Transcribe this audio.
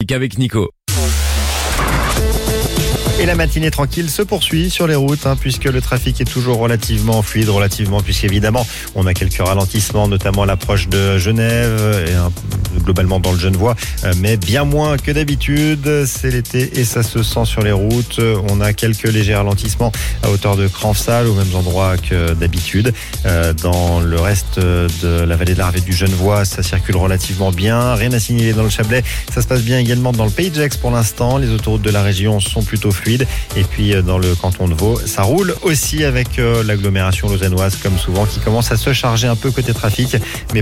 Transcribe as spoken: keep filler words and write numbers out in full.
Avec Nico. Et la matinée tranquille se poursuit sur les routes, hein, puisque le trafic est toujours relativement fluide, relativement, puisqu'évidemment, on a quelques ralentissements, notamment à l'approche de Genève et un, globalement dans le Genevois, mais bien moins que d'habitude. C'est l'été et ça se sent sur les routes. On a quelques légers ralentissements à hauteur de Cranfsal, aux mêmes endroits que d'habitude. Euh, dans le reste de la vallée de l'Arve et du Genevois, ça circule relativement bien. Rien à signaler dans le Chablais. Ça se passe bien également dans le Pays de Gex pour l'instant. Les autoroutes de la région sont plutôt fluides. Et puis dans le canton de Vaud, ça roule aussi avec l'agglomération lausannoise comme souvent qui commence à se charger un peu côté trafic, mais